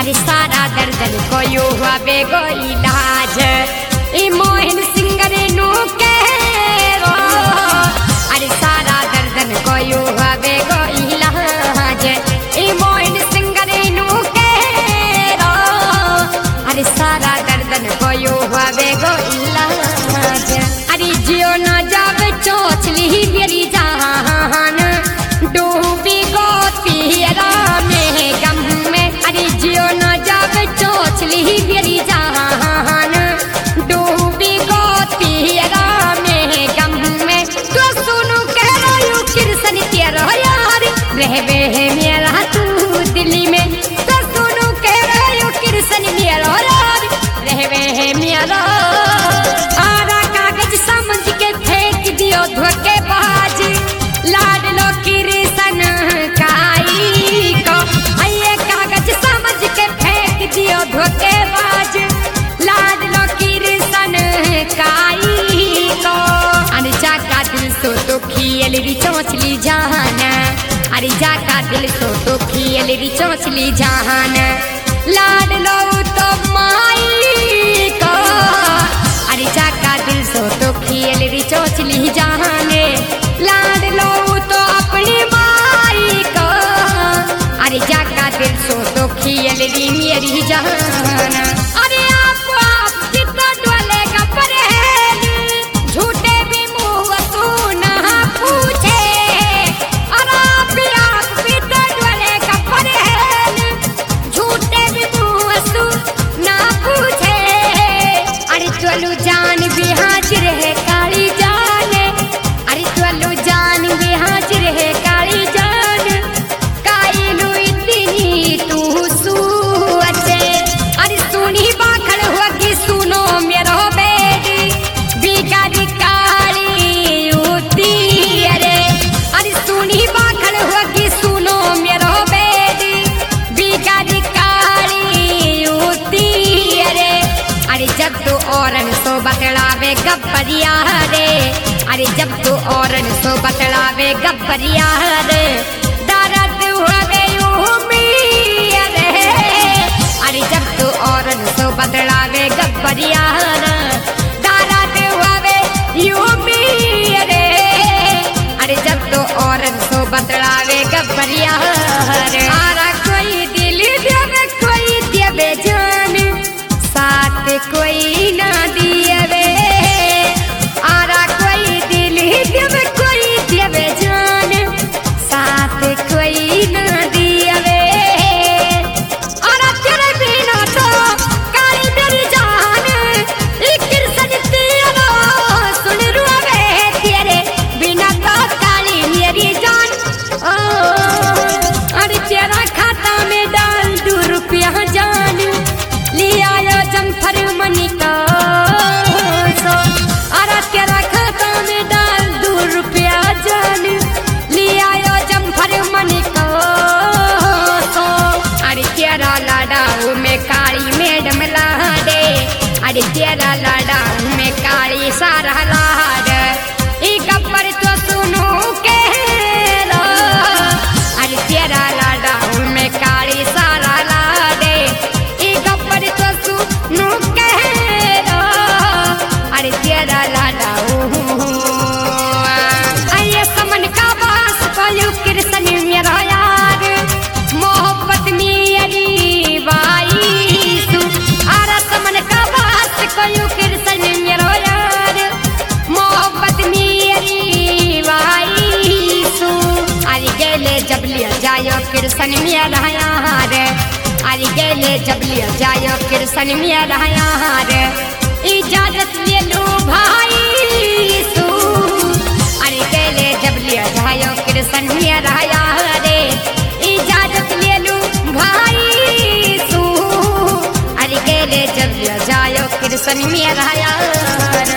अरे सारा दर्दन को यो हुआ बेगो इलाज ई मोहन सिंह रे नु कहो अरे सारा दर्दन को यो हुआ बेगो इलाज ई मोहन सिंह रे नु कहो अरे सारा दर्दन को यो हुआ बेगो इलाज अरे जियो ना जावे चोचली मेरी जान डूबी गो पियरा में गम में अरे जियो ना जावे चोचली मेरी जान डूबी गो पियरा में गम में तो सुनो कह रही कृष्ण तेरा यार रहबे है मेरा तू दिल्ली में तो सुनो कह रही कृष्ण मेरा यार रहबे है मेरा आरा कागज समझ के फेंक दियो धोखेबाज लाड लो कृष्ण काई को ये कागज समझ के फेंक दियो धोखेबाज लाड लो कृष्ण काई को अरे जाका दिल सो तो खियल री चोचली जहान अरे जाका दिल सो तो खियल री चोचली जहान लाड लो तो माई को अरे जाका दिल सो तो खियल री चोचली जहान लाड लो तो अपनी माई को अरे जाका दिल सो तो खियल री मेरी जहान अरे आप कितना डोलेगा परहेली झूठे भी मुंह तू ना पूछे और आप कितना डोलेगा परहेली झूठे भी मुंह तू ना पूछे अरे चलो जान भी हाजिर है काली जान अरे चलो जान भी हाजिर है काली जान काइलू इतनी तू सुअचे अरे सुनी बाखल होगी सुनो मेरो बेटी बिगाड़ी काली उती अरे सुनी बाखल होगी सुनो मेरो बेटी बिगाड़ी काली उती अरे जब तू औरन सो बतलावे गब्बरिया रे अरे जब तू औरन सो बतलावे गब्बरिया रे दर्द हुए रे अरे जब तू औरन सो बतलावे गब्बरिया रे दर्द हुए रे अरे जब तू औरन सो बतलावे गब्बरिया रे आरा कोई दिल देवे कोई देवे जान साथ कोई ना दियवे आरा कोई दिल देवे कोई देवे जान साथ कोई ना दियवे आरा तेरे बिना तो काली मेरी जान कृष्ण तेरा सुन रुआवे तेरे बिना तो काली मेरी जान अरे तेरा खाता में डाल 2 रुपया जान लिया जमफर मनी का अरे तेरा खाता में डाल 2 रुपया जान लिया जमफर मनी का अरे तेरा लाडाऊ में काली मैडम लाडे अरे तेरा लाडाऊ में काली सारा लाड ई गब्बर तो सुनो के अरे तेरा लाडाऊ में काली सारा लाडे ई गब्बर तो सुनो के अरे तेरा लाडाऊ आये समन का बास पायो कृष्ण मेरा यार मोहब्बत मेरी बाई सु आरा समन का बास पायो कृष्ण मेरा यार मोहब्बत मेरी बाई सु अरे गेले जब लिया जायो कृष्ण मेरा यार अरे गेले जब लिया जायो कृष्ण मेरा यार इजाजत ले लो भाई सु अरे गेले जब लिया जायो कृष्ण मेरा यार इजाजत ले लो भाई सु अरे गेले जब लिया जायो कृष्ण मेरा यार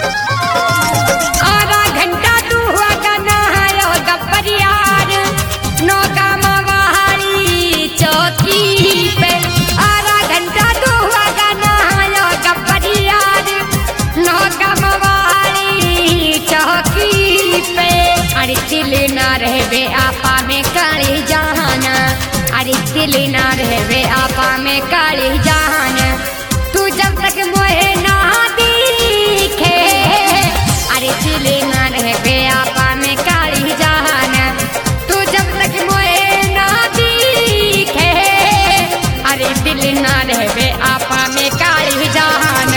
आधा घंटा तू हुआ गाना है गब्बर यार नौका मवारी चौकी पे आधा घंटा तू हुआ गाना है गब्बर यार नौका मवारी चौकी पे अरे दिल ना रहबे आपा में काली जाना अरे दिल ना रहवे आपा में काली जान तू जब तक मोहे ना दिखे अरे दिल ना रहवे आपा में काली जान तू जब तक मोहे ना दिखे अरे दिल ना रहवे आपा में काली जान।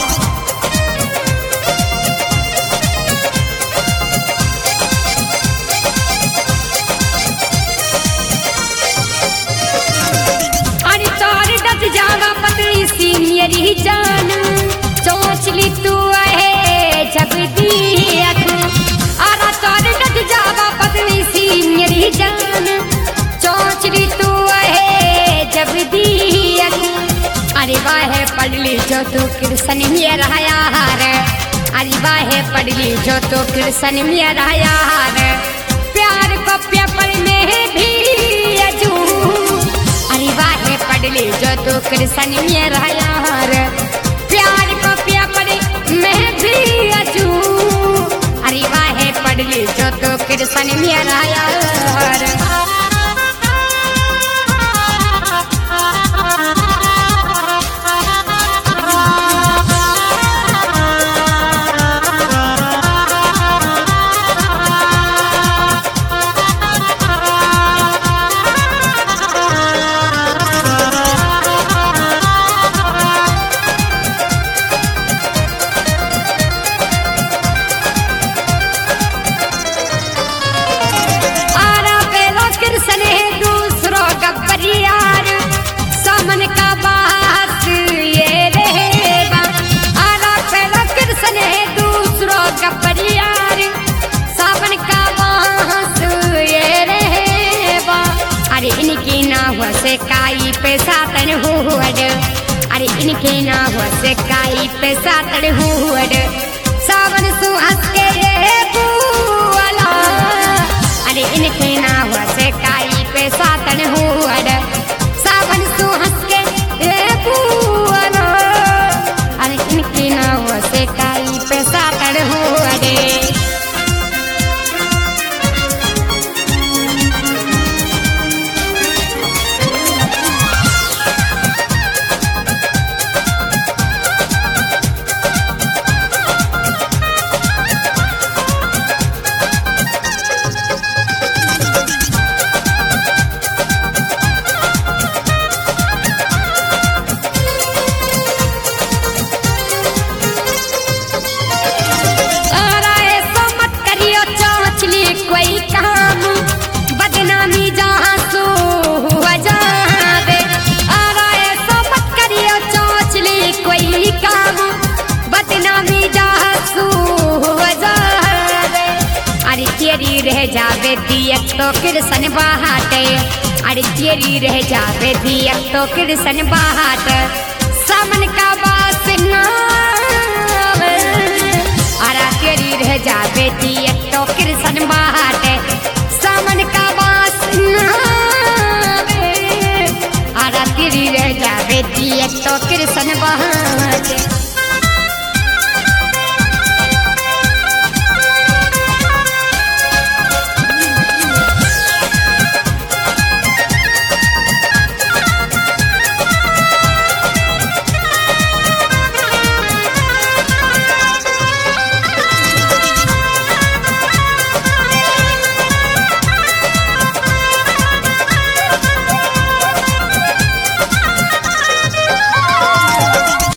जावा पतली सी मेरी जान सोच ली तू है जब दी आरा तोर डट जावा पतली सी मेरी जान सोच ली तू है जब दी अरे वाह पढ़ ली जो तू कृष्ण मेरा यार अरे वाह पढ़ ली जो तू कृष्ण मेरा यार प्यार को पेपर में भी पढ़ ली जो तू कृष्ण मेरा यार प्यार को पेपर में भी अजू अरे वाह पढ़ ली जो तू कृष्ण मेरा यार। सामन का बात ये रहेगा आरा पहला कृष्ण है दूसरों का परियार सामन का बात ये रहेगा अरे इनकी ना हुआ से काई पे सातन हुड अरे इनकी ना हुआ से काई पे सातन हुड सावन सु हंस के बुआला अरे इनकी ना हुआ से काई पे सातन हुड सावन सु हंस के बुआला अरे इनकी ना हुआ से काई पे सातन हुड। बदनामी जहाँ सो हुआ जावे आरा ऐसा मत करियो सोच ली कोई काम बदनामी जहाँ सो हुआ जावे अरे तेरी रह जावे दियक तो कृष्ण बाटे अरे तेरी रह जावे दियक तो कृष्ण बाट सामन का बास ना अरे तेरी रह जावे दियक तो कृष्ण बाट